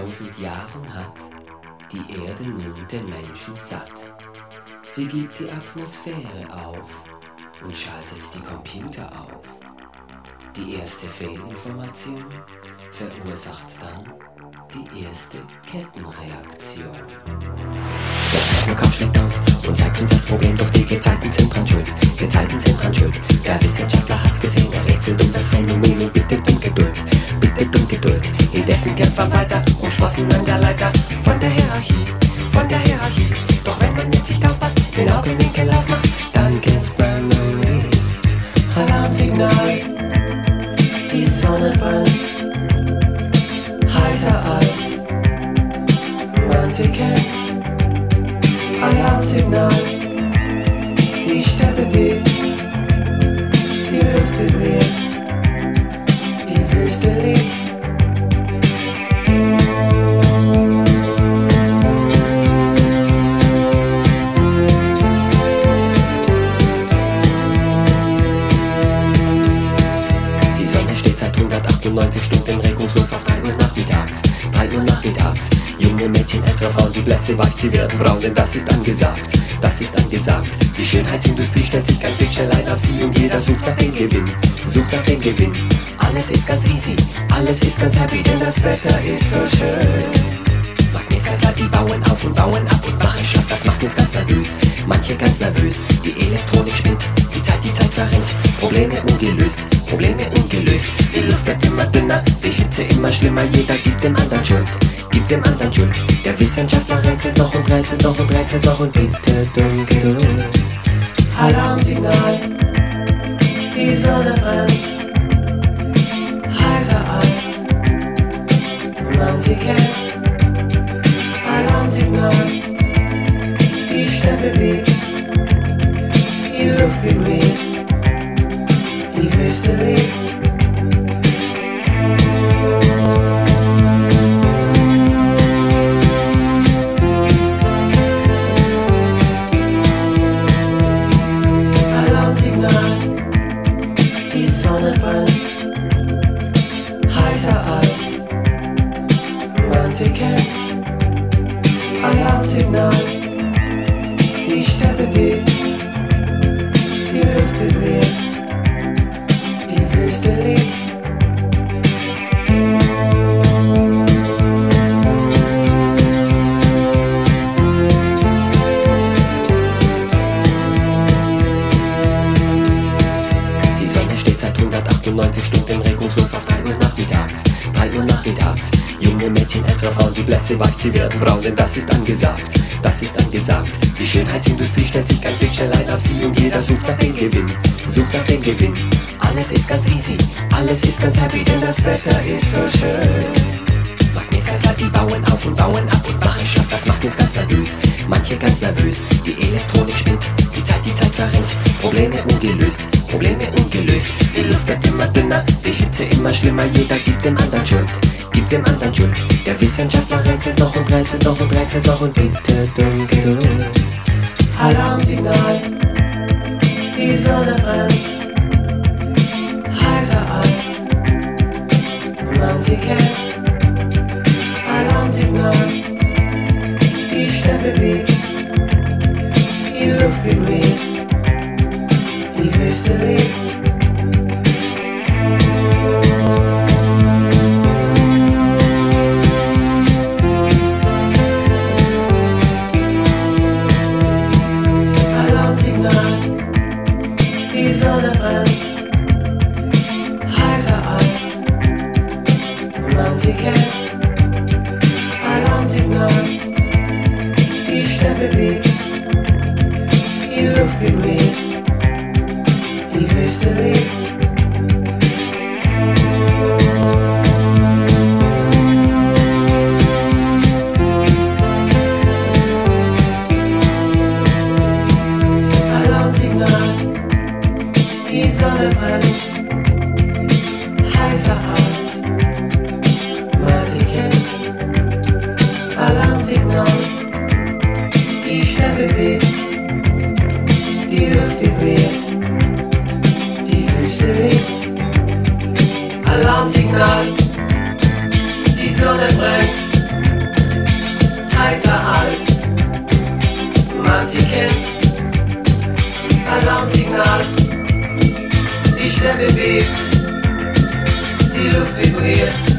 1000 Jahren hat die Erde nun den Menschen satt. Sie gibt die Atmosphäre auf und schaltet die Computer aus. Die erste Fehlinformation verursacht dann die erste Kettenreaktion. Der Seismograph schlägt aus und zeigt uns das Problem, doch die Gezeiten sind dran schuld. Gezeiten sind dran schuld. Der Wissenschaftler hat's gesehen, er rätselt um das Phänomen und bittet um Geduld. Bittet um Geduld. Indessen kämpft man weiter, umsprossen an der Leiter von der Hierarchie, von der Hierarchie. Doch wenn man jetzt nicht aufpasst, den Augenwinkel aufmacht, dann kämpft man um nichts. Alarmsignal, die Sonne brennt, heißer als man sie kennt. Alarmsignal, die Steppe bebt, die Luft vibriert, die Wüste lebt. Die Sonne steht seit 198 Stunden regungslos auf 3 Uhr nachmittags. 3 Uhr nachmittags. Junge Mädchen, ältere Frauen, die Blässe weich, sie werden braun, denn das ist angesagt. Das ist angesagt. Die Schönheitsindustrie stellt sich ganz blitzschnell ein auf sie und jeder sucht nach dem Gewinn. Sucht nach dem Gewinn. Alles ist ganz easy, alles ist ganz happy, denn das Wetter ist so schön. Magnetfelder, die bauen auf und bauen ab und machen schlapp, das macht uns ganz nervös. Manche ganz nervös, die Elektronik spinnt, die Zeit verrennt. Probleme ungelöst, Probleme ungelöst. Die Luft wird immer dünner, die Hitze immer schlimmer, jeder gibt dem anderen Schuld. Gibt dem anderen Schuld. Der Wissenschaftler rätselt noch und rätselt noch und rätselt noch und bittet um Geduld. Alarmsignal, die Sonne brennt, heißer als man sie kennt. Alarmsignal, die Steppe bebt, die Luft vibriert, die Wüste lebt. Die Sonne brennt, heißer als man sie kennt. Alarmsignal, die Steppe bebt, die Luft vibriert, die Wüste lebt. Die Sonne steht seit 198 Stunden regungslos auf 3 Uhr nachmittags. 3 Uhr nachmittags. Junge Mädchen, ältere Frauen, die Blässe weich, sie werden braun, denn das ist angesagt. Das ist angesagt. Die Schönheitsindustrie stellt sich ganz blitzschnell ein auf sie und jeder sucht nach dem Gewinn. Sucht nach dem Gewinn. Alles ist ganz easy, alles ist ganz happy, denn das Wetter ist so schön. Magnetfelder, die bauen auf und bauen ab und machen schlapp, das macht uns ganz nervös. Manche ganz nervös, die Elektronik spinnt, die Zeit verrennt. Probleme ungelöst, Probleme ungelöst. Die Luft wird immer dünner, die Hitze immer schlimmer, jeder gibt dem anderen Schuld. Gibt dem anderen Schuld. Der Wissenschaftler rätselt noch und rätselt noch und rätselt noch und bittet um Geduld. Alarmsignal, die Sonne brennt, heißer als man sie kennt. Alarmsignal, die Steppe bebt, die Luft vibriert, die Wüste lebt. Die Sonne brennt, heißer als man sie kennt. Alarmsignal, die Steppe bebt, die Luft vibriert, die Wüste lebt. Die Sonne brennt, heißer als man sie kennt. Alarmsignal, die Steppe bebt, die Luft vibriert, die Wüste lebt. Alarmsignal, die Sonne brennt, bewegt, die Luft vibriert.